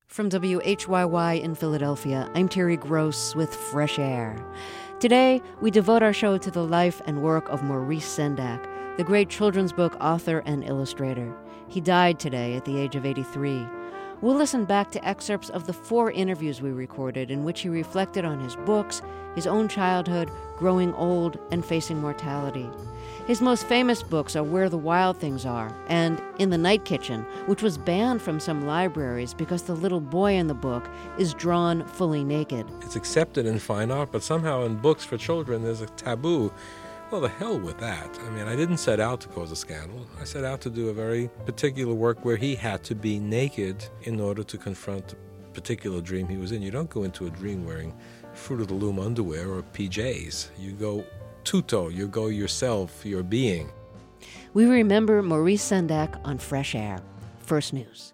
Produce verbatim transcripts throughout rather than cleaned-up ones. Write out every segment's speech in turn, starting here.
From W H Y Y in Philadelphia, I'm Terry Gross with Fresh Air. Today, we devote our show to the life and work of Maurice Sendak, the great children's book author and illustrator. He died today at the age of eighty-three. We'll listen back to excerpts of the four interviews we recorded in which he reflected on his books, his own childhood, growing old, and facing mortality. His most famous books are Where the Wild Things Are and In the Night Kitchen, which was banned from some libraries because the little boy in the book is drawn fully naked. It's accepted in fine art, but somehow in books for children there's a taboo. Well, the hell with that. I mean, I didn't set out to cause a scandal. I set out to do a very particular work where he had to be naked in order to confront a particular dream he was in. You don't go into a dream wearing Fruit of the Loom underwear or P Js. You go tutto, you go yourself, your being. We remember Maurice Sendak on Fresh Air. First News.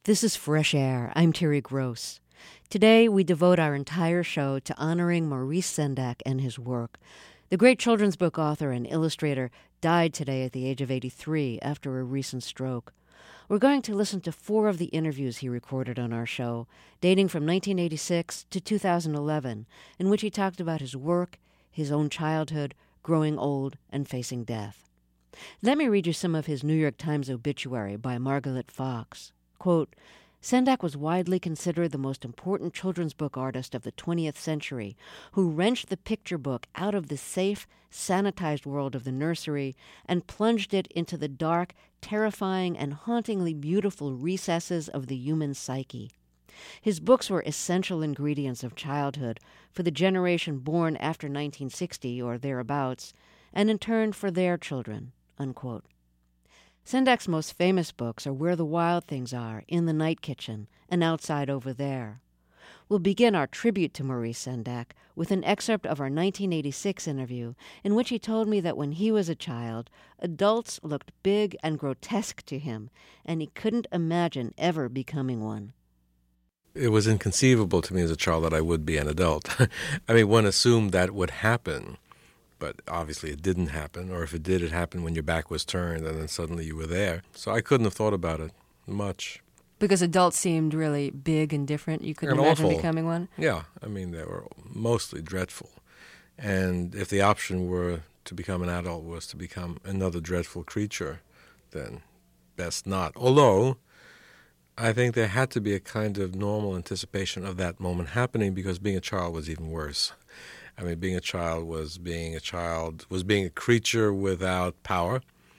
This is Fresh Air. I'm Terry Gross. Today, we devote our entire show to honoring Maurice Sendak and his work. The great children's book author and illustrator died today at the age of eighty-three after a recent stroke. We're going to listen to four of the interviews he recorded on our show, dating from nineteen eighty-six to two thousand eleven, in which he talked about his work, his own childhood, growing old, and facing death. Let me read you some of his New York Times obituary by Margaret Fox. Quote, Sendak was widely considered the most important children's book artist of the twentieth century, who wrenched the picture book out of the safe, sanitized world of the nursery and plunged it into the dark, terrifying, and hauntingly beautiful recesses of the human psyche. His books were essential ingredients of childhood for the generation born after nineteen sixty or thereabouts, and in turn for their children, unquote. Sendak's most famous books are Where the Wild Things Are, In the Night Kitchen, and Outside Over There. We'll begin our tribute to Maurice Sendak with an excerpt of our nineteen eighty-six interview in which he told me that when he was a child, adults looked big and grotesque to him, and he couldn't imagine ever becoming one. It was inconceivable to me as a child that I would be an adult. I mean, one assumed that would happen. But obviously it didn't happen, or if it did, it happened when your back was turned and then suddenly you were there. So I couldn't have thought about it much. Because adults seemed really big and different? You couldn't and imagine awful. becoming one? Yeah, I mean, they were mostly dreadful. And if the option were to become an adult was to become another dreadful creature, then best not. Although, I think there had to be a kind of normal anticipation of that moment happening because being a child was even worse. I mean, being a child was being a child, was being a creature without power,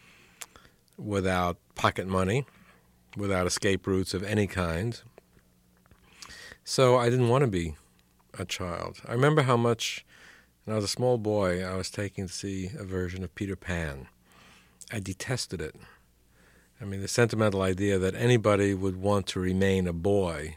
without pocket money, without escape routes of any kind. So I didn't want to be a child. I remember how much, when I was a small boy, I was taking to see a version of Peter Pan. I detested it. I mean, the sentimental idea that anybody would want to remain a boy,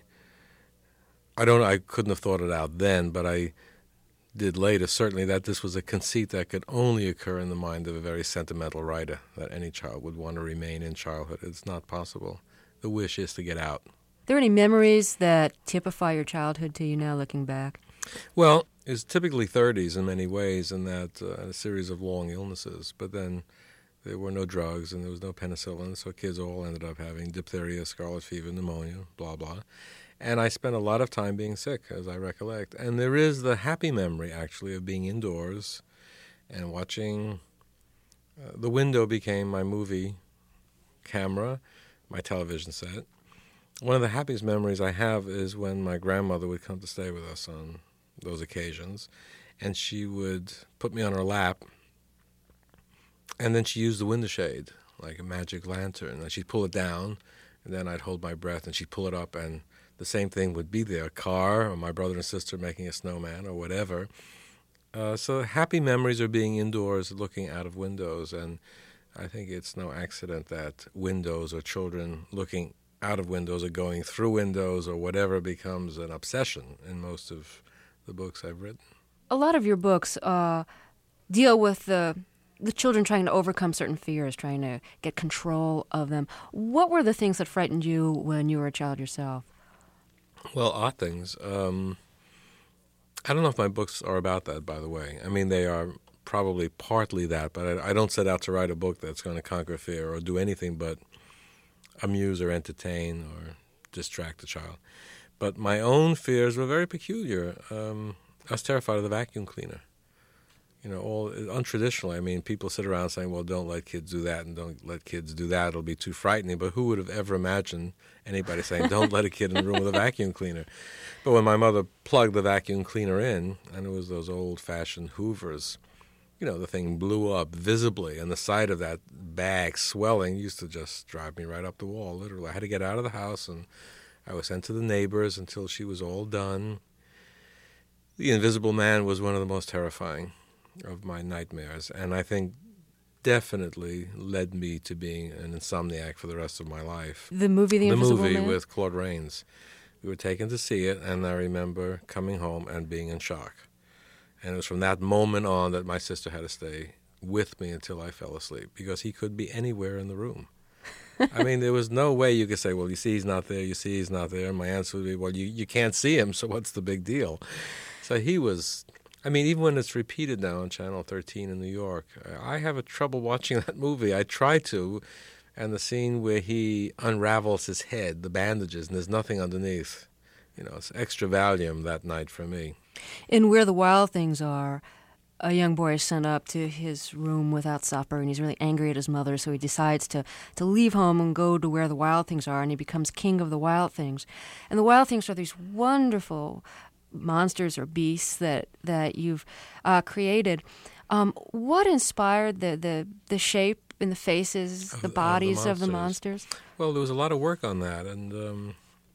I don't, I couldn't have thought it out then, but I did later, certainly, that this was a conceit that could only occur in the mind of a very sentimental writer, that any child would want to remain in childhood. It's not possible. The wish is to get out. Are there any memories that typify your childhood to you now, looking back? Well, it's typically thirties in many ways, in that uh, a series of long illnesses, but then there were no drugs and there was no penicillin, so kids all ended up having diphtheria, scarlet fever, pneumonia, blah, blah. And I spent a lot of time being sick, as I recollect. And there is the happy memory, actually, of being indoors and watching. Uh, the window became my movie camera, my television set. One of the happiest memories I have is when my grandmother would come to stay with us on those occasions, and she would put me on her lap, and then she used the window shade like a magic lantern. And she'd pull it down, and then I'd hold my breath, and she'd pull it up, and the same thing would be there, a car or my brother and sister making a snowman or whatever. Uh, so happy memories are being indoors, looking out of windows, and I think it's no accident that windows or children looking out of windows or going through windows or whatever becomes an obsession in most of the books I've written. A lot of your books uh, deal with the the children trying to overcome certain fears, trying to get control of them. What were the things that frightened you when you were a child yourself? Well, odd things. Um, I don't know if my books are about that, by the way. I mean, they are probably partly that, but I, I don't set out to write a book that's going to conquer fear or do anything but amuse or entertain or distract the child. But my own fears were very peculiar. Um, I was terrified of the vacuum cleaner. You know, all untraditionally. I mean, people sit around saying, well, don't let kids do that and don't let kids do that. It'll be too frightening. But who would have ever imagined anybody saying, don't let a kid in the room with a vacuum cleaner? But when my mother plugged the vacuum cleaner in, and it was those old-fashioned Hoovers, you know, the thing blew up visibly, and the sight of that bag swelling used to just drive me right up the wall, literally. I had to get out of the house, and I was sent to the neighbors until she was all done. The Invisible Man was one of the most terrifying of my nightmares, and I think definitely led me to being an insomniac for the rest of my life. The movie The, the Invisible movie Man? with Claude Rains. We were taken to see it, and I remember coming home and being in shock. And it was from that moment on that my sister had to stay with me until I fell asleep, because he could be anywhere in the room. I mean, there was no way you could say, well, you see he's not there, you see he's not there. And my answer would be, well, you, you can't see him, so what's the big deal? So he was, I mean, even when it's repeated now on Channel thirteen in New York, I have a trouble watching that movie. I try to, and the scene where he unravels his head, the bandages, and there's nothing underneath. You know, it's extra Valium that night for me. In Where the Wild Things Are, a young boy is sent up to his room without supper, and he's really angry at his mother, so he decides to, to leave home and go to where the wild things are, and he becomes king of the wild things. And the wild things are these wonderful monsters or beasts that, that you've uh, created. Um, what inspired the, the, the shape and the faces, of, the bodies of the, of the monsters? Well, there was a lot of work on that, and um,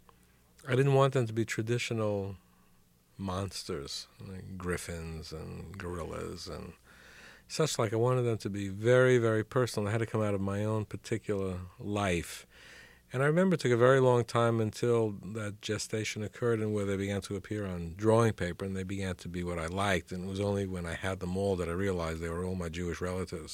I didn't want them to be traditional monsters, like griffins and gorillas and such like. I wanted them to be very, very personal. They had to come out of my own particular life. And I remember it took a very long time until that gestation occurred and where they began to appear on drawing paper, and they began to be what I liked. And it was only when I had them all that I realized they were all my Jewish relatives.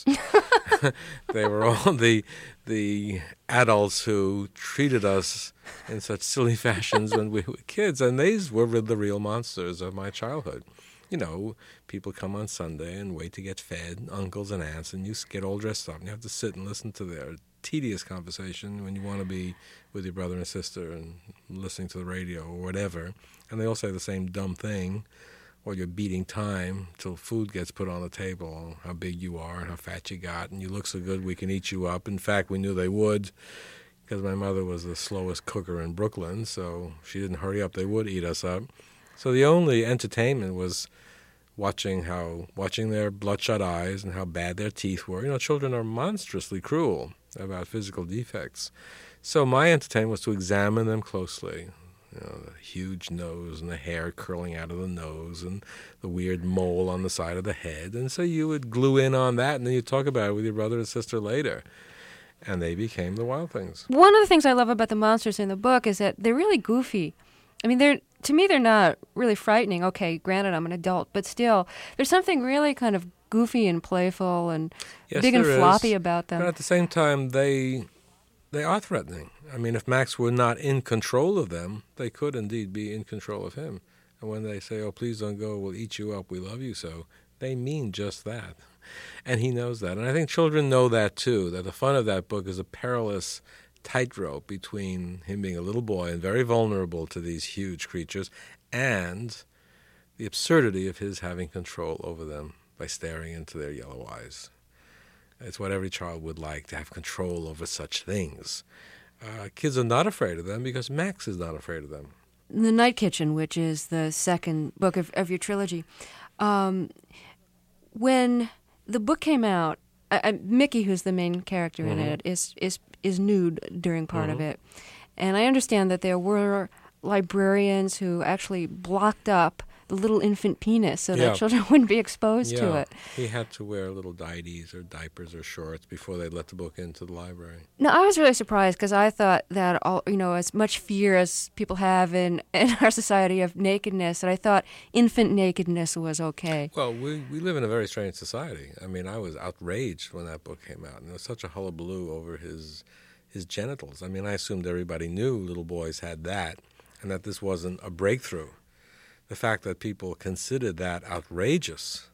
They were all the the adults who treated us in such silly fashions when we were kids, and these were the real monsters of my childhood. You know, people come on Sunday and wait to get fed, uncles and aunts, and you get all dressed up, and you have to sit and listen to their tedious conversation when you want to be with your brother and sister and listening to the radio or whatever, and they all say the same dumb thing, or you're beating time till food gets put on the table, how big you are and how fat you got, and you look so good we can eat you up. In fact, we knew they would, because my mother was the slowest cooker in Brooklyn, so she didn't hurry up. They would eat us up. So the only entertainment was watching how watching their bloodshot eyes and how bad their teeth were. You know, children are monstrously cruel about physical defects. So my entertainment was to examine them closely. You know, the huge nose and the hair curling out of the nose and the weird mole on the side of the head. And so you would glue in on that, and then you'd talk about it with your brother and sister later. And they became the Wild Things. One of the things I love about the monsters in the book is that they're really goofy. I mean, they're to me, they're not really frightening. Okay, granted, I'm an adult, but still, there's something really kind of goofy and playful and yes, big and floppy is. about them. But at the same time, they they are threatening. I mean, if Max were not in control of them, they could indeed be in control of him. And when they say, oh, please don't go, we'll eat you up, we love you so, they mean just that. And he knows that. And I think children know that, too, that the fun of that book is a perilous tightrope between him being a little boy and very vulnerable to these huge creatures and the absurdity of his having control over them by staring into their yellow eyes. It's what every child would like, to have control over such things. Uh, kids are not afraid of them because Max is not afraid of them. The Night Kitchen, which is the second book of, of your trilogy, um, when the book came out, uh, Mickey, who's the main character mm-hmm. in it, is is is nude during part mm-hmm. of it. And I understand that there were librarians who actually blocked up the little infant penis so yeah. that children wouldn't be exposed yeah. to it. He had to wear little diaties or diapers or shorts before they'd let the book into the library. No, I was really surprised because I thought that, all you know, as much fear as people have in, in our society of nakedness, that I thought infant nakedness was okay. Well, we, we live in a very strange society. I mean, I was outraged when that book came out. And there was such a hullabaloo over his his genitals. I mean, I assumed everybody knew little boys had that and that this wasn't a breakthrough. The fact that people considered that outrageous,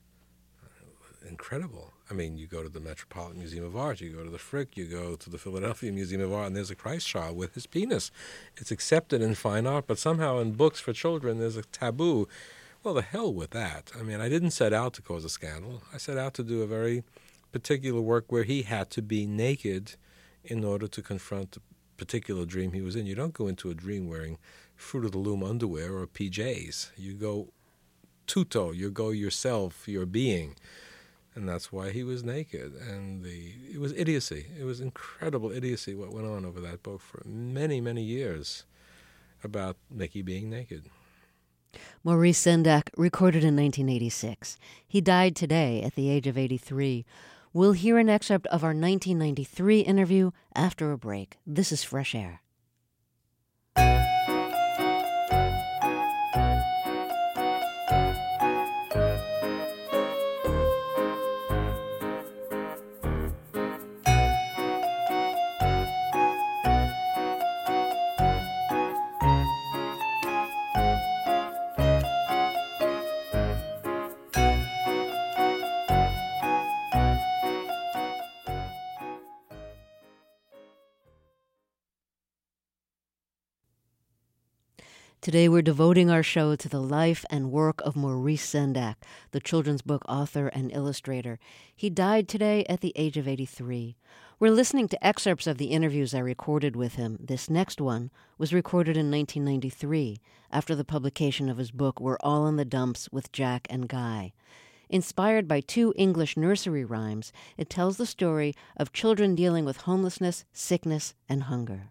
incredible. I mean, you go to the Metropolitan Museum of Art, you go to the Frick, you go to the Philadelphia Museum of Art, and there's a Christ child with his penis. It's accepted in fine art, but somehow in books for children there's a taboo. Well, the hell with that. I mean, I didn't set out to cause a scandal. I set out to do a very particular work where he had to be naked in order to confront the particular dream he was in. You don't go into a dream wearing Fruit of the Loom underwear or P Js. You go tutto, you go yourself, your being. And that's why he was naked. And the it was idiocy. It was incredible idiocy what went on over that book for many, many years about Mickey being naked. Maurice Sendak, recorded in nineteen eighty-six. He died today at the age of eighty-three. We'll hear an excerpt of our nineteen ninety-three interview after a break. This is Fresh Air. Today we're devoting our show to the life and work of Maurice Sendak, the children's book author and illustrator. He died today at the age of eighty-three. We're listening to excerpts of the interviews I recorded with him. This next one was recorded in nineteen ninety-three, after the publication of his book We're All in the Dumps with Jack and Guy. Inspired by two English nursery rhymes, it tells the story of children dealing with homelessness, sickness, and hunger.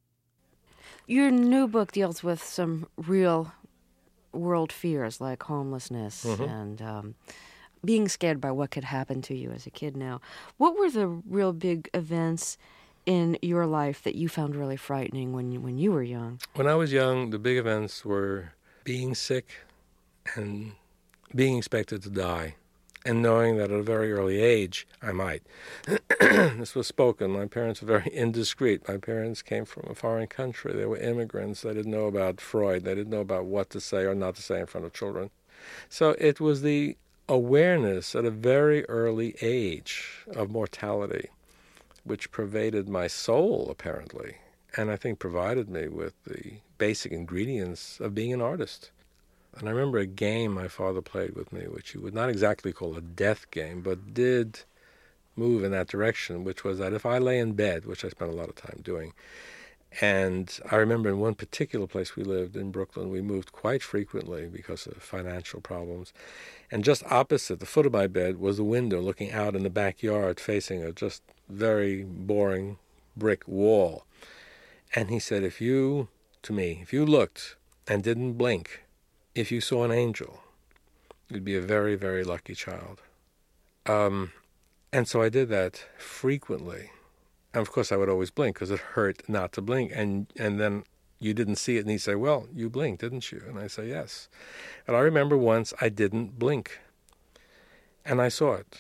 Your new book deals with some real world fears like homelessness mm-hmm. and um, being scared by what could happen to you as a kid now. What were the real big events in your life that you found really frightening when you, when you were young? When I was young, the big events were being sick and being expected to die, and knowing that at a very early age I might. This was spoken. My parents were very indiscreet. My parents came from a foreign country. They were immigrants. They didn't know about Freud. They didn't know about what to say or not to say in front of children. So it was the awareness at a very early age of mortality which pervaded my soul, apparently, and I think provided me with the basic ingredients of being an artist. And I remember a game my father played with me, which you would not exactly call a death game, but did move in that direction, which was that if I lay in bed, which I spent a lot of time doing, and I remember in one particular place we lived in Brooklyn, we moved quite frequently because of financial problems, and just opposite the foot of my bed was a window looking out in the backyard facing a just very boring brick wall. And he said, if you, to me, if you looked and didn't blink, if you saw an angel, you'd be a very, very lucky child. Um, and so I did that frequently. And of course I would always blink because it hurt not to blink. And and then you didn't see it, and he'd say, well, you blinked, didn't you? And I say, yes. And I remember once I didn't blink. And I saw it.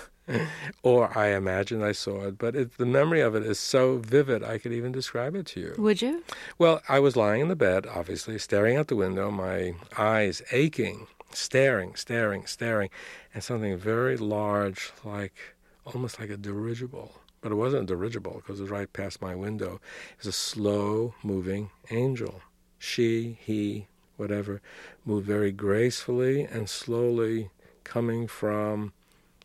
Or I imagined I saw it. But it, the memory of it is so vivid, I could even describe it to you. Would you? Well, I was lying in the bed, obviously, staring out the window, my eyes aching, staring, staring, staring, and something very large, like almost like a dirigible. But it wasn't a dirigible because it was right past my window. It was a slow-moving angel. She, he, whatever, moved very gracefully and slowly coming from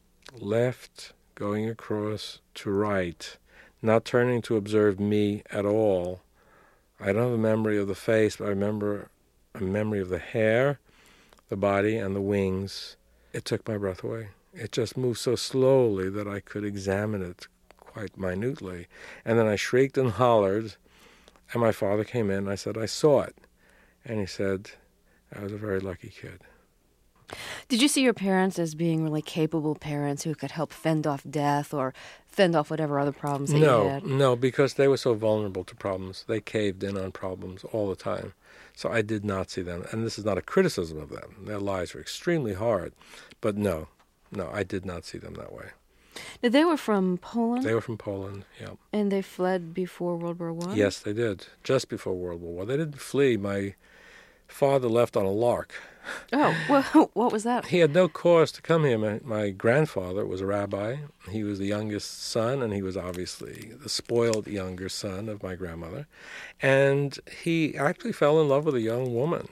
left, going across to right, not turning to observe me at all. I don't have a memory of the face, but I remember a memory of the hair, the body, and the wings. It took my breath away. It just moved so slowly that I could examine it quite minutely. And then I shrieked and hollered, and my father came in, and I said, I saw it. And he said, I was a very lucky kid. Did you see your parents as being really capable parents who could help fend off death or fend off whatever other problems that no, you had? No, because they were so vulnerable to problems. They caved in on problems all the time. So I did not see them. And this is not a criticism of them. Their lives were extremely hard. But no, no, I did not see them that way. Now, they were from Poland? They were from Poland, yeah. And they fled before World War One? Yes, they did. Just before World War One. They didn't flee. My father left on a lark. Oh, well, what was that? He had no cause to come here. My, my grandfather was a rabbi. He was the youngest son, and he was obviously the spoiled younger son of my grandmother. And he actually fell in love with a young woman.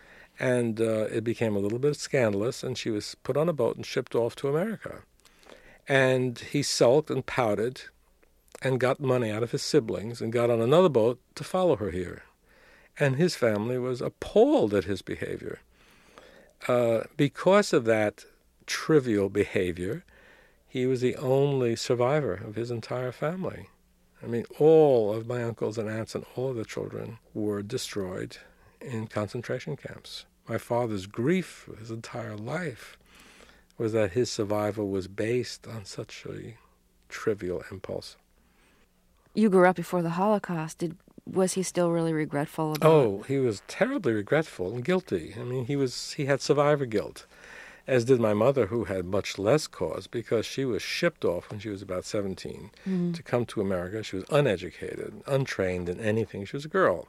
And uh, it became a little bit scandalous, and she was put on a boat and shipped off to America. And he sulked and pouted and got money out of his siblings and got on another boat to follow her here. And his family was appalled at his behavior. Uh, because of that trivial behavior, he was the only survivor of his entire family. I mean, all of my uncles and aunts and all of the children were destroyed in concentration camps. My father's grief his entire life was that his survival was based on such a trivial impulse. You grew up before the Holocaust. Did was he still really regretful about Oh, he was terribly regretful and guilty. I mean, he was he had survivor guilt, as did my mother, who had much less cause because she was shipped off when she was about seventeen mm-hmm. to come to America. She was uneducated, untrained in anything. She was a girl.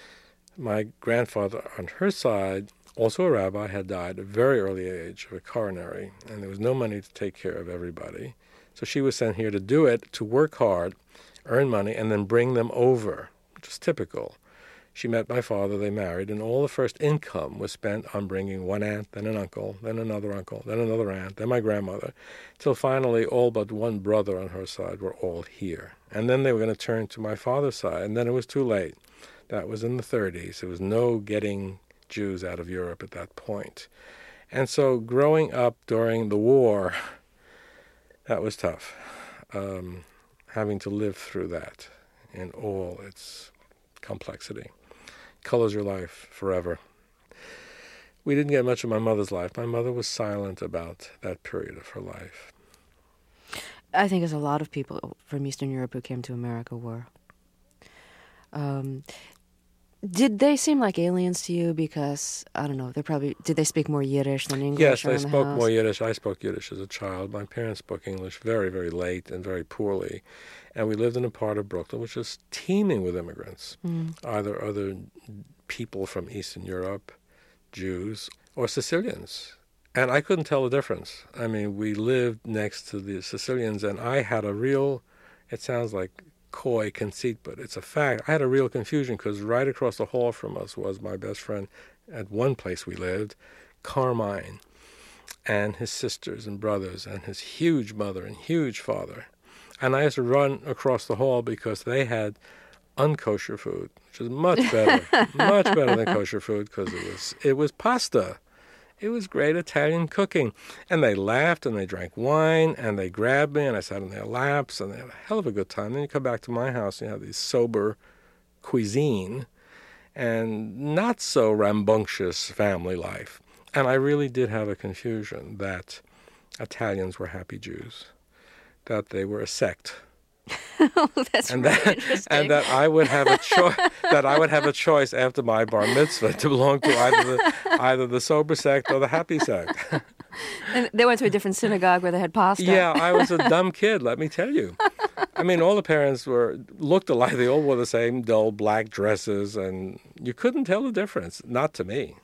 My grandfather, on her side, also a rabbi, had died at a very early age of a coronary, and there was no money to take care of everybody. So she was sent here to do it, to work hard, earn money, and then bring them over, which is typical. She met my father, they married, and all the first income was spent on bringing one aunt, then an uncle, then another uncle, then another aunt, then my grandmother, till finally all but one brother on her side were all here. And then they were going to turn to my father's side, and then it was too late. That was in the thirties. There was no getting Jews out of Europe at that point. And so growing up during the war, that was tough, um, having to live through that in all its complexity. Colors your life forever. We didn't get much of my mother's life. My mother was silent about that period of her life. I think as a lot of people from Eastern Europe who came to America were. Um, did they seem like aliens to you because, I don't know, they probably, did they speak more Yiddish than English? Yes, they the spoke house? more Yiddish. I spoke Yiddish as a child. My parents spoke English very, very late and very poorly. And we lived in a part of Brooklyn which was teeming with immigrants, mm. either other people from Eastern Europe, Jews, or Sicilians. And I couldn't tell the difference. I mean, we lived next to the Sicilians, and I had a real, it sounds like coy conceit, but it's a fact. I had a real confusion because right across the hall from us was my best friend at one place we lived, Carmine, and his sisters and brothers, and his huge mother and huge father. And I used to run across the hall because they had unkosher food, which is much better, much better than kosher food because it was it was pasta. It was great Italian cooking. And they laughed and they drank wine and they grabbed me and I sat in their laps and they had a hell of a good time. Then you come back to my house and you have this sober cuisine and not so rambunctious family life. And I really did have a confusion that Italians were happy Jews, that they were a sect. Oh, that's and really that, interesting. And that I would have a choice. that I would have a choice after my bar mitzvah to belong to either the either the sober sect or the happy sect. And they went to a different synagogue where they had pasta. Yeah, I was a dumb kid. Let me tell you. I mean, all the parents were looked alike. They all wore the same dull black dresses, and you couldn't tell the difference. Not to me.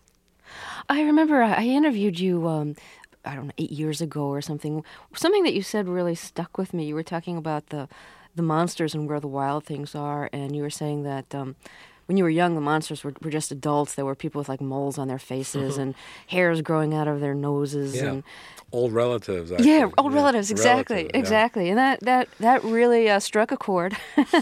I remember I interviewed you. Um, I don't know, eight years ago or something. Something that you said really stuck with me. You were talking about the the monsters and where the wild things are, and you were saying that um, when you were young, the monsters were, were just adults. They were people with like moles on their faces and hairs growing out of their noses. Yeah. And old relatives. Actually. Yeah, old yeah. relatives, exactly, Relative, yeah. exactly. And that, that, that really uh, struck a chord.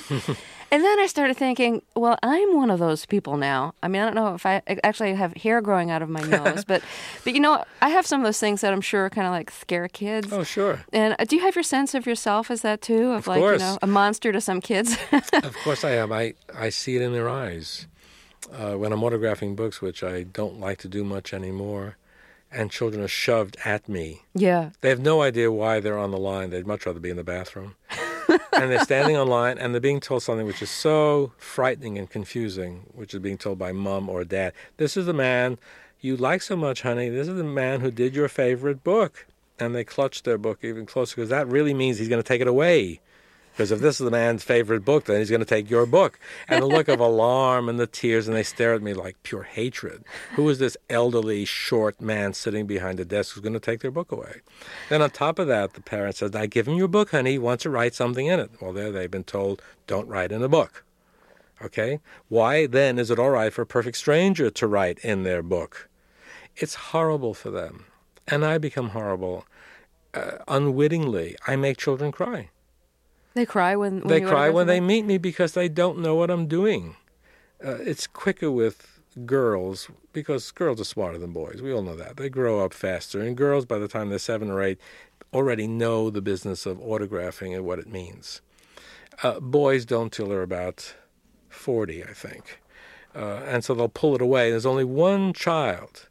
And then I started thinking, well, I'm one of those people now. I mean, I don't know if I actually have hair growing out of my nose, but, but you know, I have some of those things that I'm sure kind of like scare kids. Oh, sure. And uh, do you have your sense of yourself as that too? Of, of like, course. you know, a monster to some kids? Of course I am. I, I see it in their eyes. Uh, when I'm autographing books, which I don't like to do much anymore, and children are shoved at me. Yeah. They have no idea why they're on the line. They'd much rather be in the bathroom. And they're standing on line, and they're being told something which is so frightening and confusing, which is being told by mom or dad. This is the man you like so much, honey. This is the man who did your favorite book. And they clutch their book even closer, because that really means he's going to take it away. Because if this is the man's favorite book, then he's going to take your book. And the look of alarm and the tears, and they stare at me like pure hatred. Who is this elderly, short man sitting behind the desk who's going to take their book away? Then on top of that, the parent says, now give him your book, honey. He wants to write something in it. Well, there they've been told, don't write in a book. Okay? Why then is it all right for a perfect stranger to write in their book? It's horrible for them. And I become horrible. Uh, unwittingly, I make children cry. They cry when, when they you cry when them? they meet me because they don't know what I'm doing. Uh, it's quicker with girls because girls are smarter than boys. We all know that. They grow up faster. And girls, by the time they're seven or eight, already know the business of autographing and what it means. Uh, boys don't till they're about forty, I think. Uh, and so they'll pull it away. There's only one child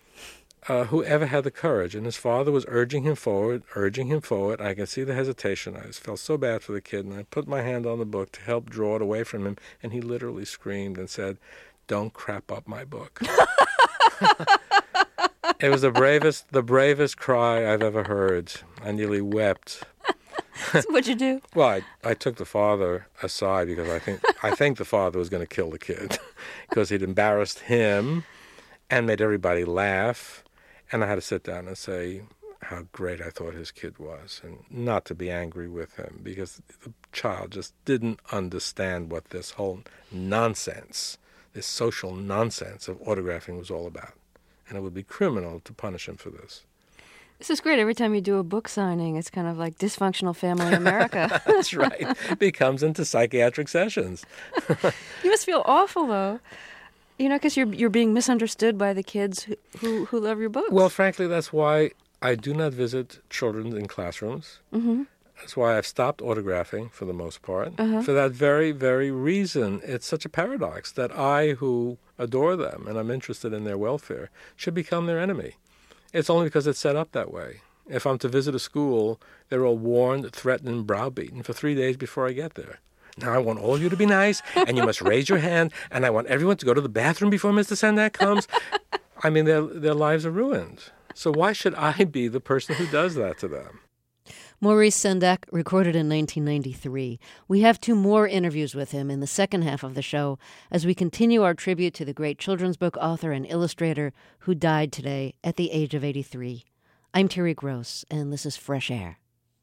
Uh, who ever had the courage, and his father was urging him forward, urging him forward. I can see the hesitation. I just felt so bad for the kid, and I put my hand on the book to help draw it away from him, and he literally screamed and said, "Don't crap up my book." It was the bravest, the bravest cry I've ever heard. I nearly wept. So what'd you do? Well, I, I took the father aside because I think I think the father was going to kill the kid because he'd embarrassed him and made everybody laugh. And I had to sit down and say how great I thought his kid was and not to be angry with him because the child just didn't understand what this whole nonsense this social nonsense of autographing was all about. And it would be criminal to punish him for this. This is great. Every time you do a book signing, it's kind of like Dysfunctional Family America. That's right. It becomes into psychiatric sessions. You must feel awful, though. You know, because you're you're being misunderstood by the kids who, who, who love your books. Well, frankly, that's why I do not visit children in classrooms. Mm-hmm. That's why I've stopped autographing for the most part. Uh-huh. For that very, very reason. It's such a paradox that I, who adore them and I'm interested in their welfare, should become their enemy. It's only because it's set up that way. If I'm to visit a school, they're all warned, threatened, and browbeaten for three days before I get there. Now I want all of you to be nice, and you must raise your hand, and I want everyone to go to the bathroom before Mister Sendak comes. I mean, their their lives are ruined. So why should I be the person who does that to them? Maurice Sendak, recorded in nineteen ninety-three. We have two more interviews with him in the second half of the show as we continue our tribute to the great children's book author and illustrator who died today at the age of eighty-three. I'm Terry Gross, and this is Fresh Air.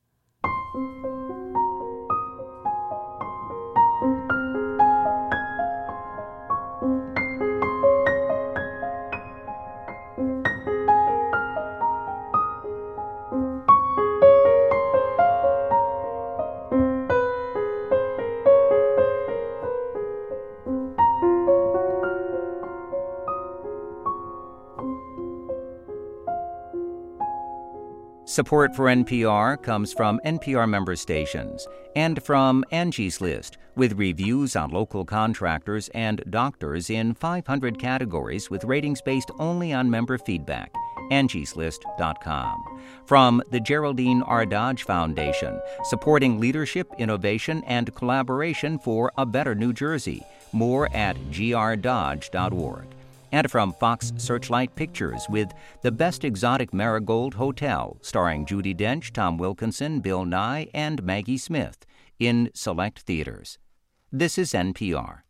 Support for N P R comes from N P R member stations and from Angie's List, with reviews on local contractors and doctors in five hundred categories with ratings based only on member feedback. Angie's List dot com. From the Geraldine R. Dodge Foundation, supporting leadership, innovation, and collaboration for a better New Jersey. More at G R dodge dot org. And from Fox Searchlight Pictures with The Best Exotic Marigold Hotel, starring Judi Dench, Tom Wilkinson, Bill Nye, and Maggie Smith, in select theaters. This is N P R.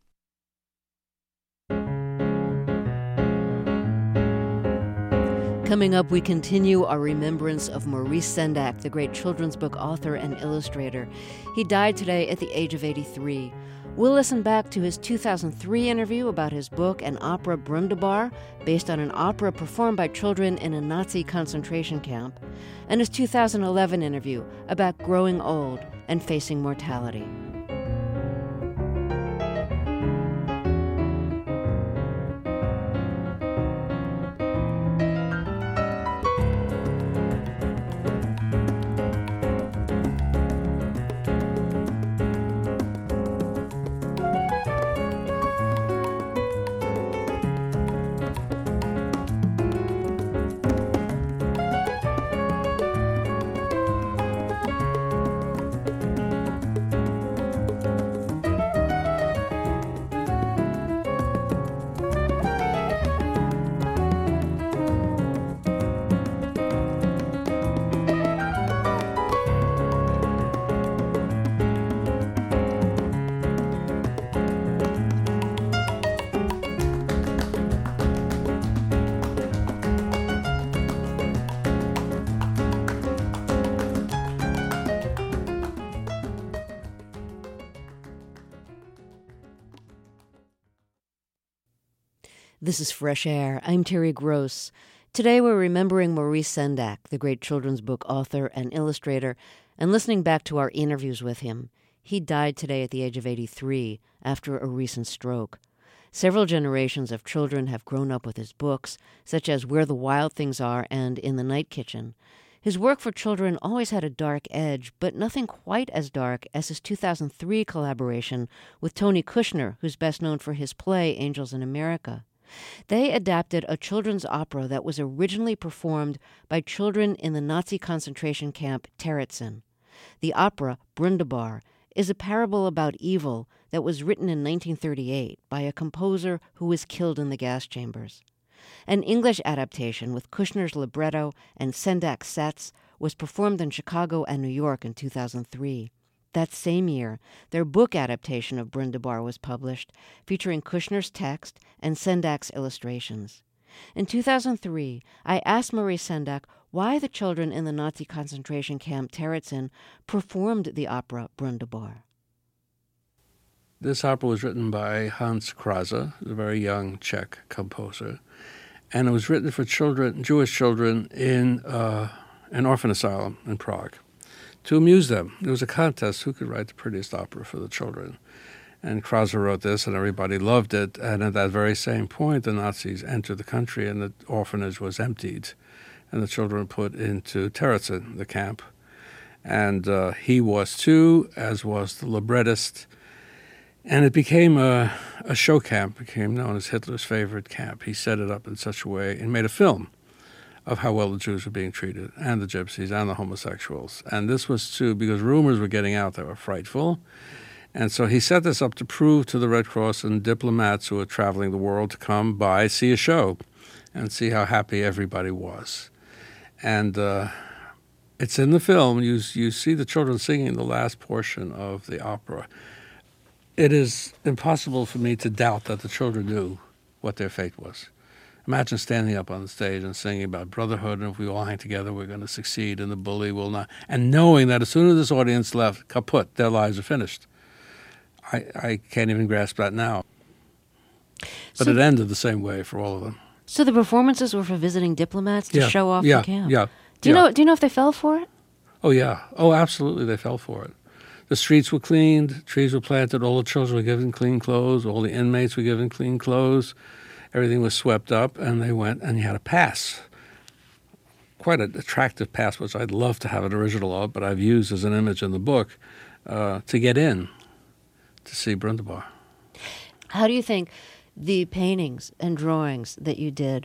Coming up, we continue our remembrance of Maurice Sendak, the great children's book author and illustrator. He died today at the age of eighty-three. We'll listen back to his two thousand three interview about his book and opera Brundabar, based on an opera performed by children in a Nazi concentration camp, and his two thousand eleven interview about growing old and facing mortality. This is Fresh Air. I'm Terry Gross. Today we're remembering Maurice Sendak, the great children's book author and illustrator, and listening back to our interviews with him. He died today at the age of eighty-three after a recent stroke. Several generations of children have grown up with his books, such as Where the Wild Things Are and In the Night Kitchen. His work for children always had a dark edge, but nothing quite as dark as his two thousand three collaboration with Tony Kushner, who's best known for his play Angels in America. They adapted a children's opera that was originally performed by children in the Nazi concentration camp Terezin. The opera, Brundabar, is a parable about evil that was written in nineteen thirty-eight by a composer who was killed in the gas chambers. An English adaptation with Kushner's libretto and Sendak's sets was performed in Chicago and New York in two thousand three. That same year, their book adaptation of Brundabar was published, featuring Kushner's text and Sendak's illustrations. In two thousand three, I asked Maurice Sendak why the children in the Nazi concentration camp Terezin performed the opera Brundabar. This opera was written by Hans Krause, a very young Czech composer, and it was written for children, Jewish children, in uh, an orphan asylum in Prague, to amuse them. There was a contest who could write the prettiest opera for the children. And Krause wrote this, and everybody loved it. And at that very same point, the Nazis entered the country, and the orphanage was emptied, and the children were put into Terezin, the camp. And uh, he was too, as was the librettist. And it became a, a show camp, became known as Hitler's favorite camp. He set it up in such a way and made a film of how well the Jews were being treated, and the gypsies, and the homosexuals. And this was too, because rumors were getting out that were frightful. And so he set this up to prove to the Red Cross and diplomats who were traveling the world to come by, see a show, and see how happy everybody was. And uh, it's in the film. You, you see the children singing the last portion of the opera. It is impossible for me to doubt that the children knew what their fate was. Imagine standing up on the stage and singing about brotherhood, and if we all hang together, we're going to succeed, and the bully will not. And knowing that as soon as this audience left, kaput, their lives are finished. I, I can't even grasp that now. But so, it ended the same way for all of them. So the performances were for visiting diplomats to yeah, show off yeah, the camp? Yeah, Do you yeah. know Do you know if they fell for it? Oh, yeah. Oh, absolutely, they fell for it. The streets were cleaned, trees were planted, all the children were given clean clothes, all the inmates were given clean clothes, everything was swept up, and they went, and you had a pass. Quite an attractive pass, which I'd love to have an original of, but I've used as an image in the book, uh, to get in. To see Brundabar. How do you think the paintings and drawings that you did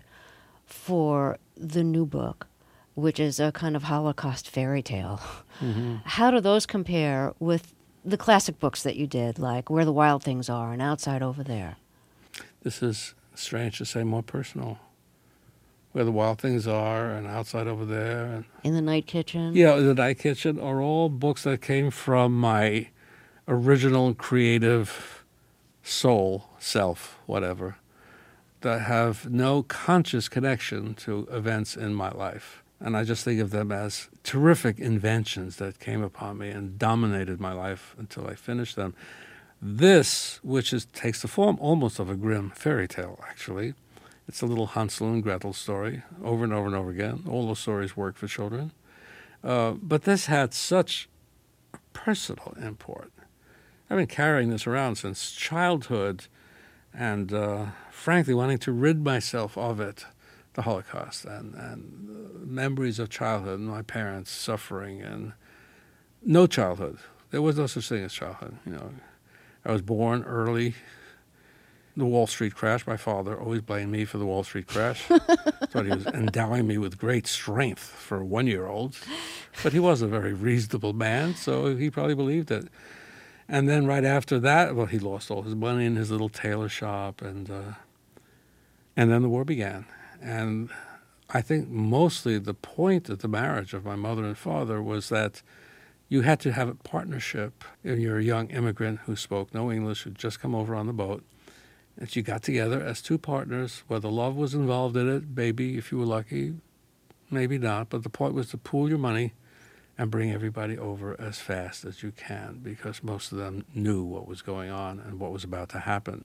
for the new book, which is a kind of Holocaust fairy tale, mm-hmm. how do those compare with the classic books that you did, like Where the Wild Things Are and Outside Over There? This is strange to say, more personal. Where the Wild Things Are and Outside Over There. And In the Night Kitchen? Yeah, The Night Kitchen are all books that came from my original creative soul, self, whatever, that have no conscious connection to events in my life. And I just think of them as terrific inventions that came upon me and dominated my life until I finished them. This, which is, takes the form almost of a grim fairy tale, actually. It's a little Hansel and Gretel story, over and over and over again. All those stories work for children. Uh, but this had such personal import. I've been carrying this around since childhood and, uh, frankly, wanting to rid myself of it, the Holocaust, and, and uh, memories of childhood and my parents suffering and no childhood. There was no such thing as childhood. You know, I was born early. The Wall Street crash, my father always blamed me for the Wall Street crash. Thought he was endowing me with great strength for a one-year-old. But he was a very reasonable man, so he probably believed it. And then right after that, well, he lost all his money in his little tailor shop, and uh, and then the war began. And I think mostly the point of the marriage of my mother and father was that you had to have a partnership. If you're a young immigrant who spoke no English, who'd just come over on the boat, that you got together as two partners, whether love was involved in it, maybe if you were lucky, maybe not, but the point was to pool your money and bring everybody over as fast as you can, because most of them knew what was going on and what was about to happen.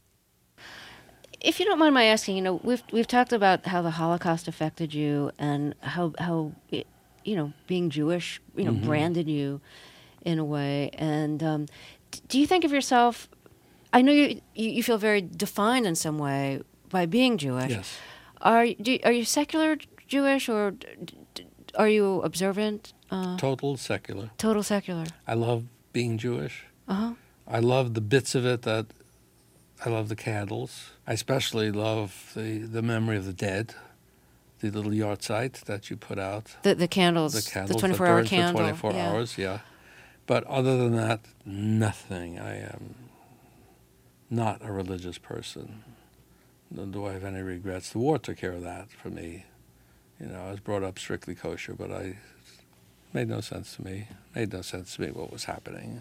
If you don't mind my asking, you know, we've we've talked about how the Holocaust affected you and how how it, you know, being Jewish, you know, mm-hmm. branded you in a way. And um, do you think of yourself? I know you you feel very defined in some way by being Jewish. Yes. Are do, are you secular Jewish, or are you observant? Uh, total secular. Total secular. I love being Jewish. Uh-huh. I love the bits of it that, I love the candles. I especially love the, the memory of the dead, the little yahrzeit that you put out. The the candles, the, candles the twenty-four hour candle. For twenty-four yeah. hours, yeah. But other than that, nothing. I am not a religious person. Nor do I have any regrets. The war took care of that for me. You know, I was brought up strictly kosher, but I... made no sense to me. Made no sense to me what was happening.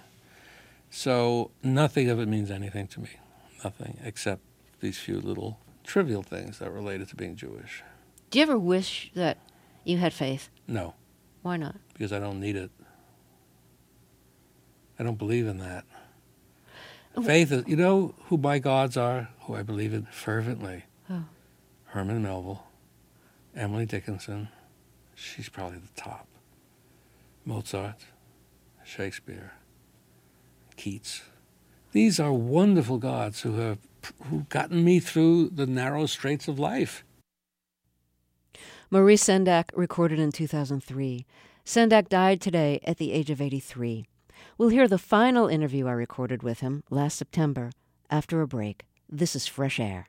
So nothing of it means anything to me. Nothing, except these few little trivial things that related to being Jewish. Do you ever wish that you had faith? No. Why not? Because I don't need it. I don't believe in that. Faith is, you know who my gods are, who I believe in fervently? Oh. Herman Melville, Emily Dickinson, she's probably the top. Mozart, Shakespeare, Keats. These are wonderful gods who have who've gotten me through the narrow straits of life. Maurice Sendak recorded in two thousand three. Sendak died today at the age of eighty-three. We'll hear the final interview I recorded with him last September after a break. This is Fresh Air.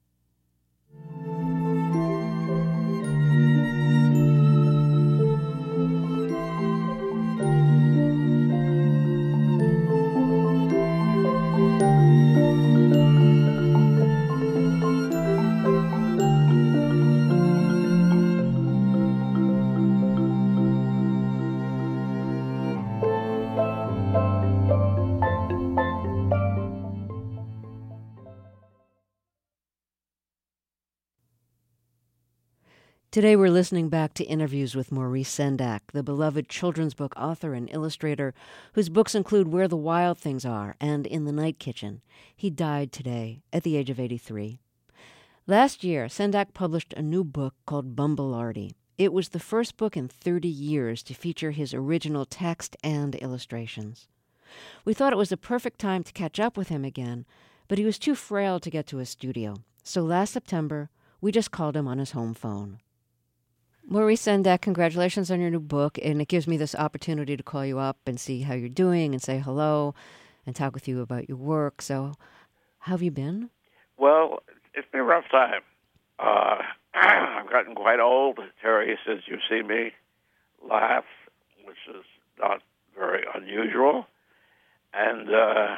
Today we're listening back to interviews with Maurice Sendak, the beloved children's book author and illustrator, whose books include Where the Wild Things Are and In the Night Kitchen. He died today at the age of eighty-three. Last year, Sendak published a new book called Bumbelarty. It was the first book in thirty years to feature his original text and illustrations. We thought it was a perfect time to catch up with him again, but he was too frail to get to his studio. So last September, we just called him on his home phone. Maurice Sendak, congratulations on your new book, and it gives me this opportunity to call you up and see how you're doing and say hello and talk with you about your work. So, how have you been? Well, it's been a rough time. Uh, I've gotten quite old, Terry, since you've seen me laugh, which is not very unusual. And uh,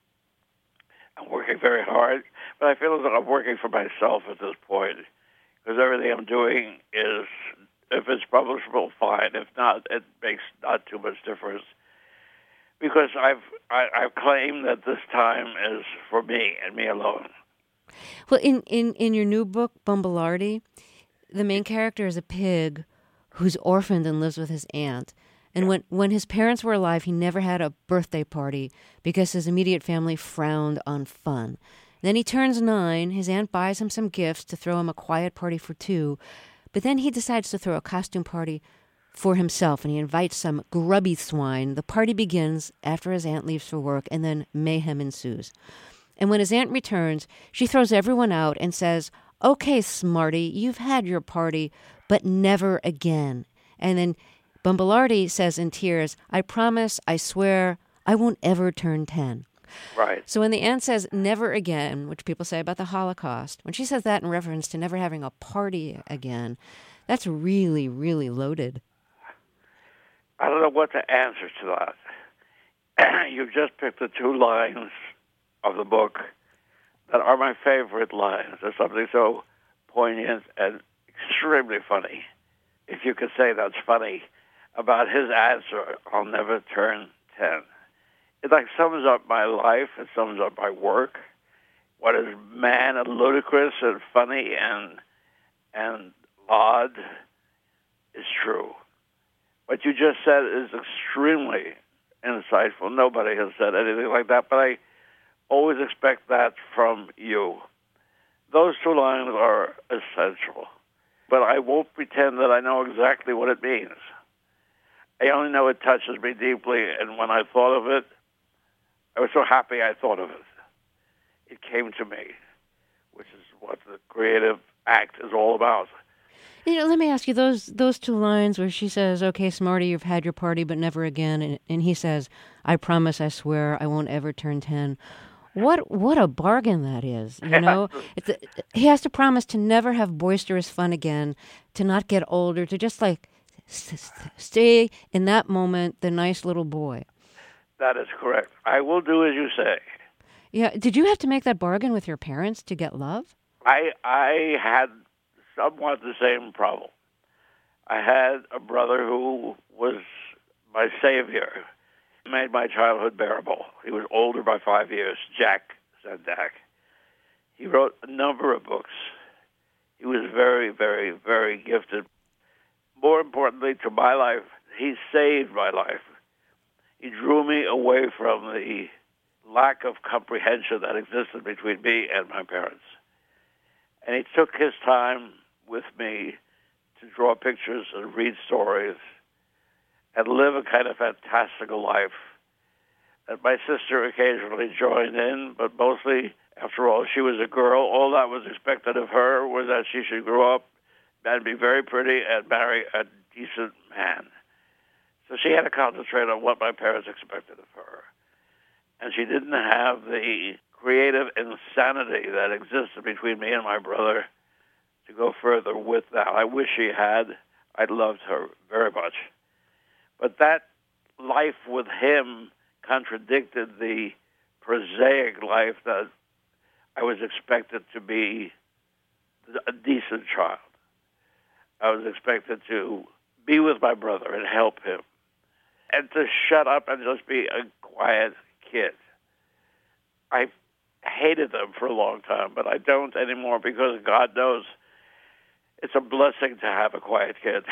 I'm working very hard, but I feel as though I'm working for myself at this point, because everything I'm doing is, if it's publishable, fine. If not, it makes not too much difference. Because I've I, I've claimed that this time is for me and me alone. Well, in, in, in your new book, Bumbelarty, the main character is a pig who's orphaned and lives with his aunt. And yeah. when, when his parents were alive, he never had a birthday party because his immediate family frowned on fun. Then he turns nine, his aunt buys him some gifts to throw him a quiet party for two, but then he decides to throw a costume party for himself, and he invites some grubby swine. The party begins after his aunt leaves for work, and then mayhem ensues. And when his aunt returns, she throws everyone out and says, "Okay, smarty, you've had your party, but never again." And then Bumbelarty says in tears, "I promise, I swear, I won't ever turn ten." Right. So when the aunt says never again, which people say about the Holocaust, when she says that in reference to never having a party again, that's really, really loaded. I don't know what to answer to that. You've just picked the two lines of the book that are my favorite lines. There's something so poignant and extremely funny, if you could say that's funny, about his answer, "I'll never turn ten." It like sums up my life. It sums up my work. What is man and ludicrous and funny and and odd is true. What you just said is extremely insightful. Nobody has said anything like that, but I always expect that from you. Those two lines are essential, but I won't pretend that I know exactly what it means. I only know it touches me deeply, and when I thought of it, I was so happy I thought of it. It came to me, which is what the creative act is all about. You know, let me ask you, those those two lines where she says, "Okay, smarty, you've had your party, but never again," and, and he says, "I promise, I swear, I won't ever turn ten." What what a bargain that is, you know? It's a, he has to promise to never have boisterous fun again, to not get older, to just like s- stay in that moment the nice little boy. That is correct. I will do as you say. Yeah. Did you have to make that bargain with your parents to get love? I I had somewhat the same problem. I had a brother who was my savior. He made my childhood bearable. He was older by five years, Jack Sendak. He wrote a number of books. He was very, very, very gifted. More importantly to my life, he saved my life. He drew me away from the lack of comprehension that existed between me and my parents. And he took his time with me to draw pictures and read stories and live a kind of fantastical life. And my sister occasionally joined in, but mostly, after all, she was a girl. All that was expected of her was that she should grow up and be very pretty and marry a decent man. So she had to concentrate on what my parents expected of her. And she didn't have the creative insanity that existed between me and my brother to go further with that. I wish she had. I loved her very much. But that life with him contradicted the prosaic life that I was expected to be a decent child. I was expected to be with my brother and help him, and to shut up and just be a quiet kid. I hated them for a long time, but I don't anymore because God knows it's a blessing to have a quiet kid.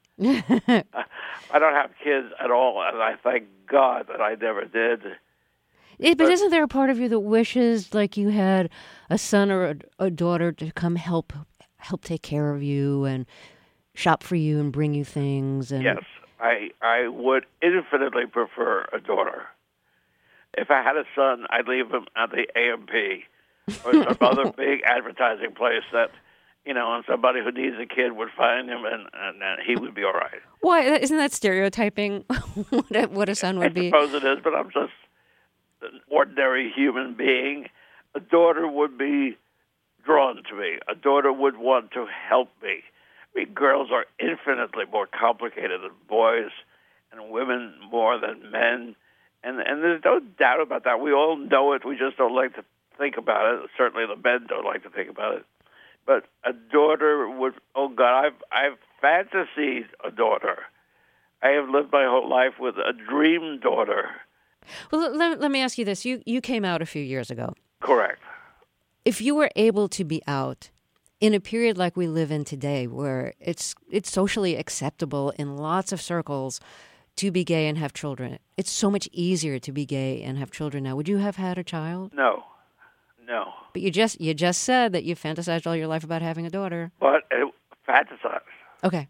I don't have kids at all, and I thank God that I never did. It, but, but isn't there a part of you that wishes like you had a son or a, a daughter to come help help take care of you and shop for you and bring you things? And... Yes, I I would infinitely prefer a daughter. If I had a son, I'd leave him at the A M P or some other big advertising place that, you know, and somebody who needs a kid would find him, and, and, and he would be all right. Why? Isn't that stereotyping what, a, what a son would be? I suppose it is, but I'm just an ordinary human being. A daughter would be drawn to me. A daughter would want to help me. I mean, girls are infinitely more complicated than boys, and women more than men. And and there's no doubt about that. We all know it. We just don't like to think about it. Certainly the men don't like to think about it. But a daughter would, oh God, I've, I've fantasied a daughter. I have lived my whole life with a dream daughter. Well, let, let me ask you this. You, you came out a few years ago. Correct. If you were able to be out in a period like we live in today, where it's it's socially acceptable in lots of circles to be gay and have children, it's so much easier to be gay and have children now. Would you have had a child? No. No. But you just you just said that you fantasized all your life about having a daughter. But it, fantasize. Okay.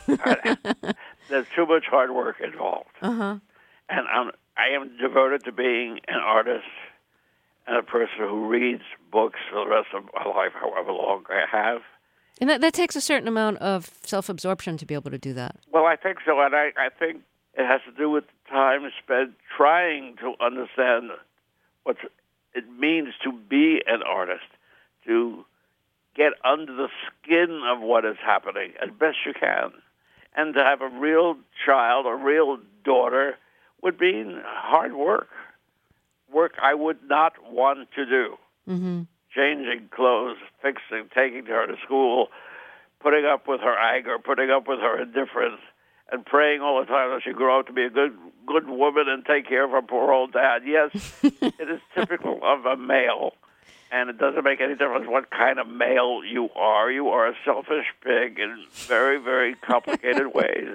There's too much hard work involved. Uh-huh. And I'm, I am devoted to being an artist and a person who reads books for the rest of my life, however long I have. And that, that takes a certain amount of self-absorption to be able to do that. Well, I think so. And I, I think it has to do with the time spent trying to understand what it means to be an artist, to get under the skin of what is happening as best you can. And to have a real child, a real daughter, would mean hard work. Work I would not want to do. Mm-hmm. Changing clothes, fixing, taking her to school, putting up with her anger, putting up with her indifference, and praying all the time that she grow up to be a good good woman and take care of her poor old dad. Yes, it is typical of a male, and it doesn't make any difference what kind of male you are. You are a selfish pig in very, very complicated ways.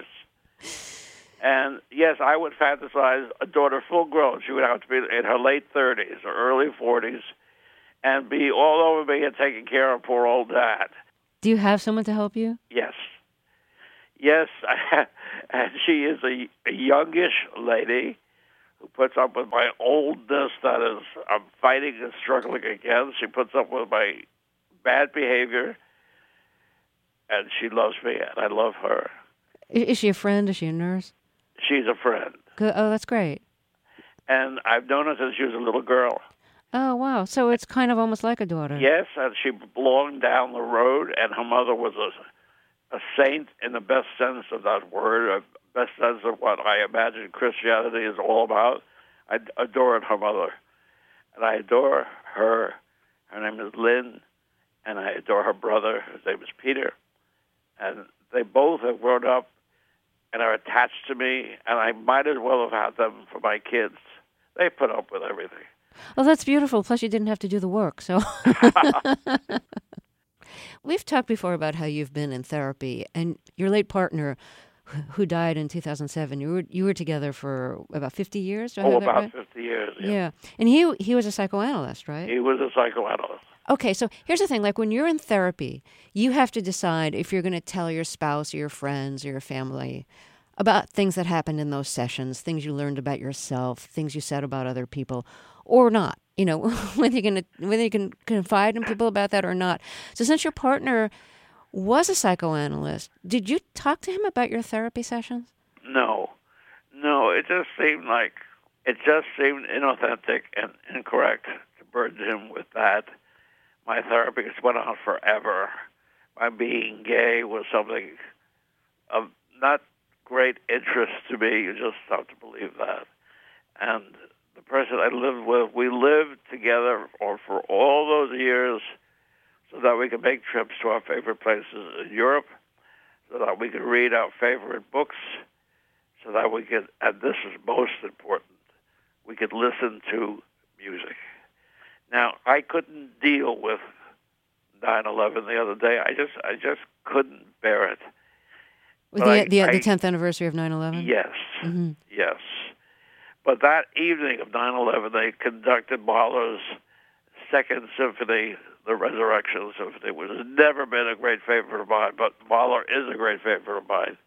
And yes, I would fantasize a daughter full grown. She would have to be in her late thirties or early forties and be all over me and taking care of poor old dad. Do you have someone to help you? Yes. Yes, and she is a, a youngish lady who puts up with my oldness that is I'm fighting and struggling against. She puts up with my bad behavior, and she loves me, and I love her. Is she a friend? Is she a nurse? She's a friend. Good. Oh, that's great. And I've known her since she was a little girl. Oh, wow. So it's kind of almost like a daughter. Yes, and she belonged down the road, and her mother was a a saint in the best sense of that word, a best sense of what I imagine Christianity is all about. I adored her mother, and I adore her. Her name is Lynn, and I adore her brother. His name is Peter, and they both have grown up and are attached to me, and I might as well have had them for my kids. They put up with everything. Well, that's beautiful. Plus, you didn't have to do the work, so... We've talked before about how you've been in therapy, and your late partner, who died in two thousand seven. You were you were together for about fifty years. Do I Oh, have that about right? fifty years. Yeah. Yeah, and he he was a psychoanalyst, right? He was a psychoanalyst. Okay, so here's the thing. Like when you're in therapy, you have to decide if you're going to tell your spouse or your friends or your family about things that happened in those sessions, things you learned about yourself, things you said about other people, or not. You know, whether you can whether you can confide in people about that or not. So since your partner was a psychoanalyst, did you talk to him about your therapy sessions? No, no. It just seemed like it just seemed inauthentic and incorrect to burden him with that. My therapy just went on forever. My being gay was something of not great interest to me. You just have to believe that. And the person I lived with, we lived together or for all those years so that we could make trips to our favorite places in Europe, so that we could read our favorite books, so that we could, and this is most important, we could listen to music. Now, I couldn't deal with nine eleven the other day. I just I just couldn't bear it. The, I, the, I, the tenth anniversary of nine eleven? Yes, mm-hmm. yes. But that evening of nine eleven, they conducted Mahler's Second Symphony, the Resurrection Symphony, which has never been a great favorite of mine, but Mahler is a great favorite of mine.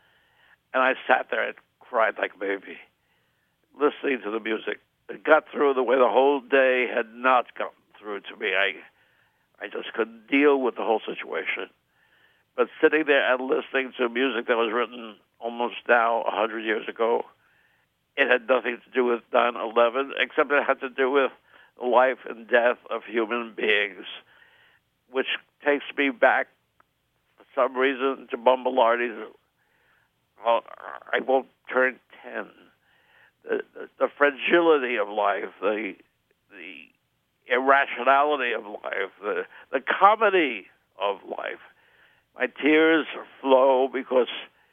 And I sat there and cried like a baby, listening to the music. It got through the way the whole day had not gotten through to me. I, I just couldn't deal with the whole situation. But sitting there and listening to music that was written almost now a hundred years ago, it had nothing to do with nine eleven, except it had to do with the life and death of human beings, which takes me back, for some reason, to Bumba Lardy's. Well, I won't turn ten. The, the, the fragility of life, the the irrationality of life, the the comedy of life. My tears flow because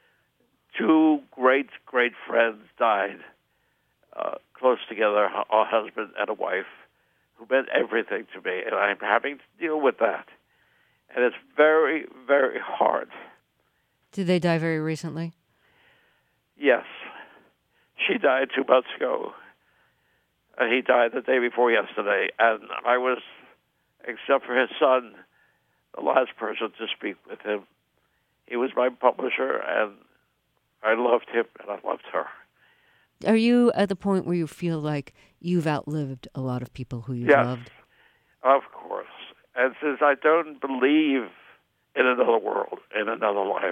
two great, great friends died uh, close together, a husband and a wife, who meant everything to me, and I'm having to deal with that. And it's very, very hard. Did they die very recently? Yes. She died two months ago, and he died the day before yesterday. And I was, except for his son, the last person to speak with him. He was my publisher, and I loved him, and I loved her. Are you at the point where you feel like you've outlived a lot of people who you yes, loved? Of course. And since I don't believe in another world, in another life,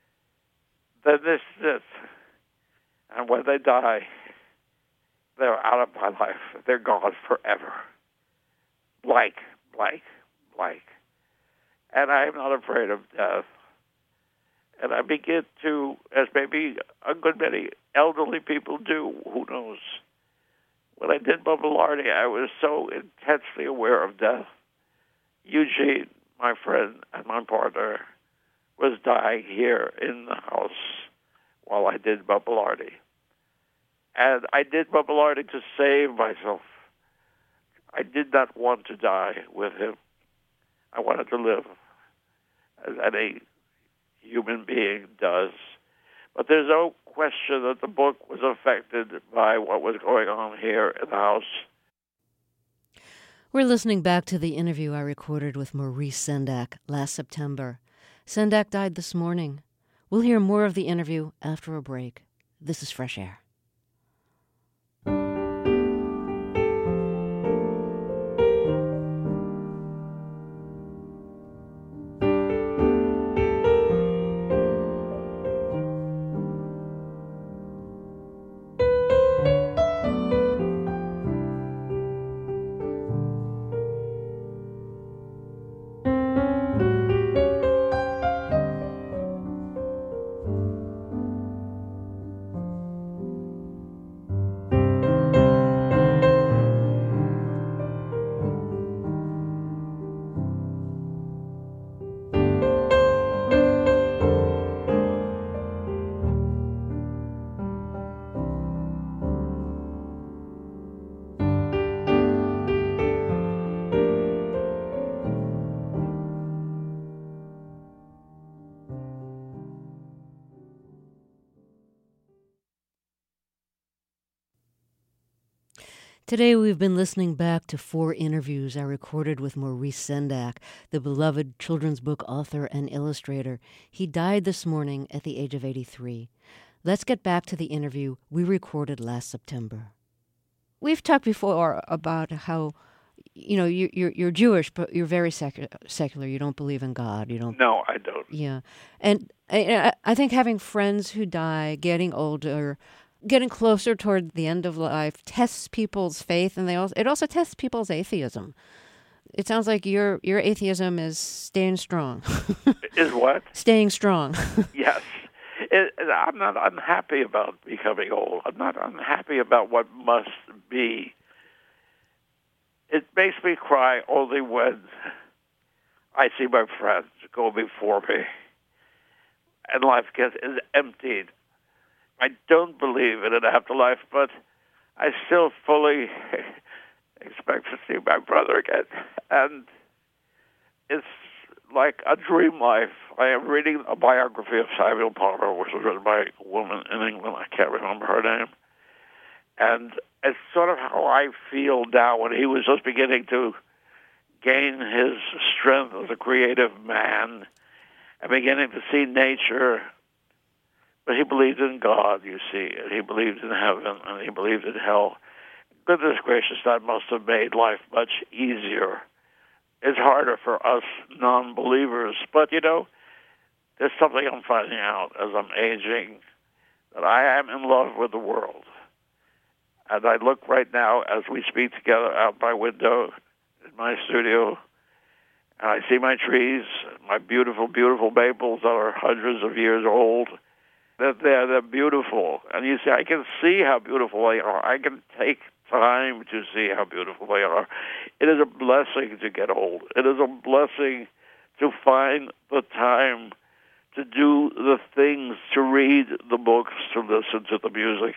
then this is it. And when they die, they're out of my life. They're gone forever. Blank, blank, blank. And I am not afraid of death. And I begin to, as maybe a good many elderly people do, who knows. When I did Bumba Lardy, I was so intensely aware of death. Eugene, my friend and my partner, was dying here in the house while I did Bumba Lardy. And I did Bumba Lardy to save myself. I did not want to die with him. I wanted to live, as any human being does. But there's no question that the book was affected by what was going on here in the house. We're listening back to the interview I recorded with Maurice Sendak last September. Sendak died this morning. We'll hear more of the interview after a break. This is Fresh Air. Today we've been listening back to four interviews I recorded with Maurice Sendak, the beloved children's book author and illustrator. He died this morning at the age of eighty-three. Let's get back to the interview we recorded last September. We've talked before about how, you know, you, you're you're Jewish, but you're very secular. Secular. You don't believe in God. You don't. No, I don't. Yeah, and I, I think having friends who die, getting older, getting closer toward the end of life, tests people's faith, and they also it also tests people's atheism. It sounds like your your atheism is staying strong. Is what? Staying strong. Yes. It, I'm not unhappy about becoming old. I'm not unhappy about what must be. It makes me cry only when I see my friends go before me and life gets is emptied. I don't believe in an afterlife, but I still fully expect to see my brother again. And it's like a dream life. I am reading a biography of Samuel Palmer, which was written by a woman in England. I can't remember her name. And it's sort of how I feel now when he was just beginning to gain his strength as a creative man and beginning to see nature. But he believed in God, you see, and he believed in heaven, and he believed in hell. Goodness gracious, that must have made life much easier. It's harder for us non-believers, but, you know, there's something I'm finding out as I'm aging, that I am in love with the world. And I look right now, as we speak together, out my window in my studio, and I see my trees, my beautiful, beautiful maples that are hundreds of years old. They're, they're, they're beautiful. And you see, I can see how beautiful they are. I can take time to see how beautiful they are. It is a blessing to get old. It is a blessing to find the time to do the things, to read the books, to listen to the music.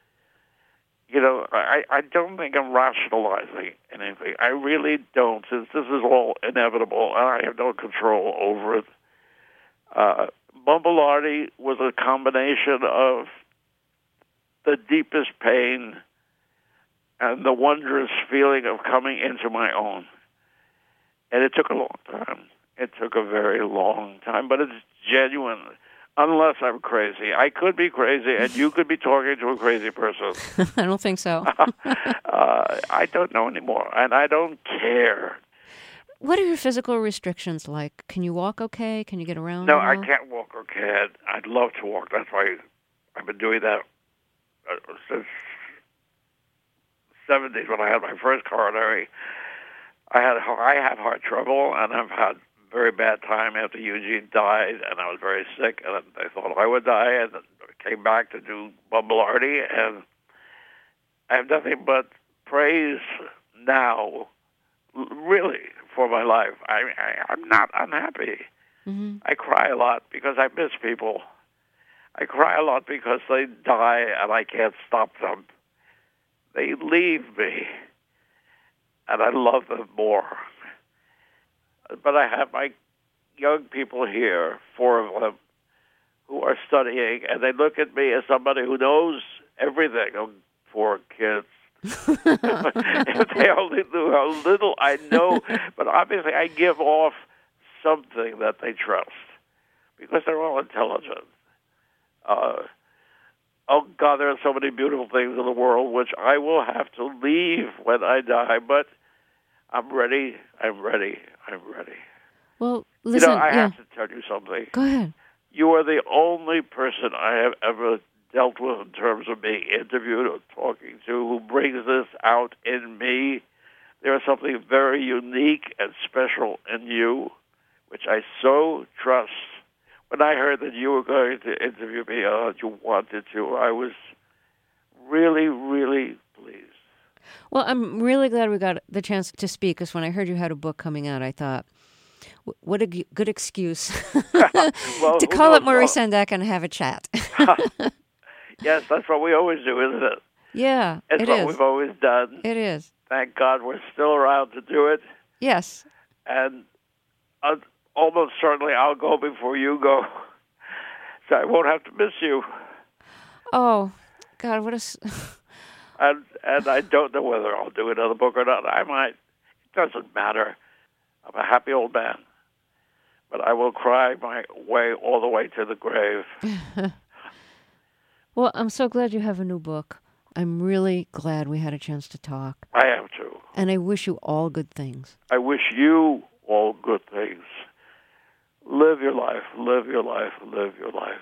You know, I, I don't think I'm rationalizing anything. I really don't, since this is all inevitable and I have no control over it. Uh, Bumbelardi was a combination of the deepest pain and the wondrous feeling of coming into my own. And it took a long time. It took a very long time, but it's genuine, unless I'm crazy. I could be crazy, and you could be talking to a crazy person. I don't think so. uh, I don't know anymore, and I don't care. What are your physical restrictions like? Can you walk okay? Can you get around? No, I can't walk okay. I'd love to walk. That's why I've been doing that uh, since the seventies when I had my first coronary. I had I had heart trouble, and I've had very bad time after Eugene died, and I was very sick, and I thought I would die, and I came back to do Bumbelardi, and I have nothing but praise now, really, for my life. I, I, I'm not unhappy. Mm-hmm. I cry a lot because I miss people. I cry a lot because they die and I can't stop them. They leave me, and I love them more. But I have my young people here, four of them, who are studying, and they look at me as somebody who knows everything. Oh, poor kids. If they only knew how little I know, but obviously I give off something that they trust, because they're all intelligent. Uh, oh, God, there are so many beautiful things in the world which I will have to leave when I die, but I'm ready, I'm ready, I'm ready. Well, listen, you know, I yeah. have to tell you something. Go ahead. You are the only person I have ever dealt with in terms of being interviewed or talking to who brings this out in me. There is something very unique and special in you, which I so trust. When I heard that you were going to interview me, uh, that you wanted to, I was really, really pleased. Well, I'm really glad we got the chance to speak, because when I heard you had a book coming out, I thought, what a g- good excuse well, to call up knows? Maurice Sendak and have a chat. Yes, that's what we always do, isn't it? Yeah, it's it what is. we've always done. It is. Thank God we're still around to do it. Yes. And uh, almost certainly I'll go before you go, so I won't have to miss you. Oh, God, what a... and and I don't know whether I'll do another book or not. I might. It doesn't matter. I'm a happy old man, but I will cry my way all the way to the grave. Well, I'm so glad you have a new book. I'm really glad we had a chance to talk. I am too. And I wish you all good things. I wish you all good things. Live your life, live your life, live your life.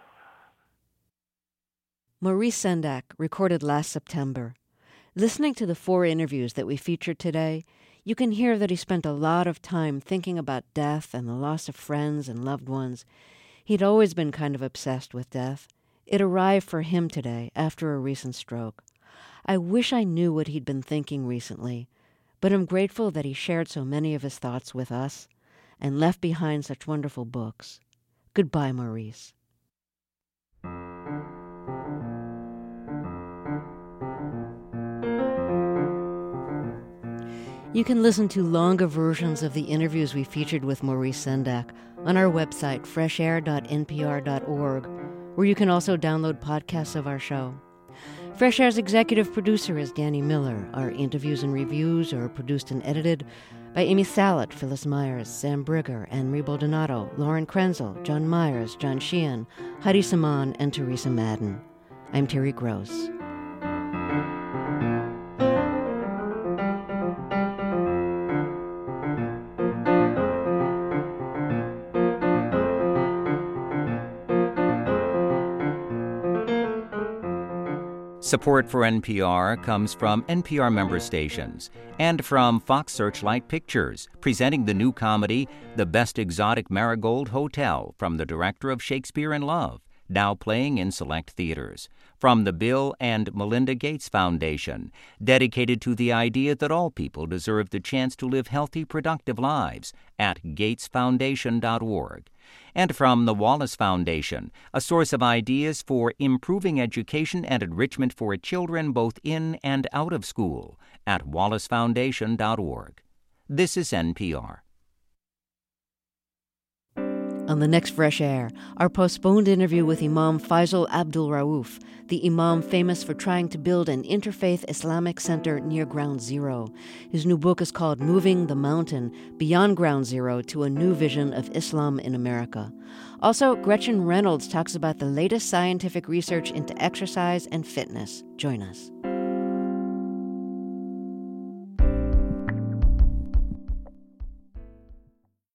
Maurice Sendak recorded last September. Listening to the four interviews that we featured today, you can hear that he spent a lot of time thinking about death and the loss of friends and loved ones. He'd always been kind of obsessed with death. It arrived for him today after a recent stroke. I wish I knew what he'd been thinking recently, but I'm grateful that he shared so many of his thoughts with us and left behind such wonderful books. Goodbye, Maurice. You can listen to longer versions of the interviews we featured with Maurice Sendak on our website, fresh air dot n p r dot org, where you can also download podcasts of our show. Fresh Air's executive producer is Danny Miller. Our interviews and reviews are produced and edited by Amy Salet, Phyllis Myers, Sam Brigger, Anne-Marie Baldonado, Lauren Krenzel, John Myers, John Sheehan, Heidi Saman, and Teresa Madden. I'm Terry Gross. Support for N P R comes from N P R member stations and from Fox Searchlight Pictures, presenting the new comedy, The Best Exotic Marigold Hotel, from the director of Shakespeare in Love, now playing in select theaters. From the Bill and Melinda Gates Foundation, dedicated to the idea that all people deserve the chance to live healthy, productive lives, at gates foundation dot org. And from the Wallace Foundation, a source of ideas for improving education and enrichment for children both in and out of school, at wallace foundation dot org. This is N P R. On the next Fresh Air, our postponed interview with Imam Faisal Abdul Rauf, the imam famous for trying to build an interfaith Islamic center near Ground Zero. His new book is called Moving the Mountain, Beyond Ground Zero to a New Vision of Islam in America. Also, Gretchen Reynolds talks about the latest scientific research into exercise and fitness. Join us.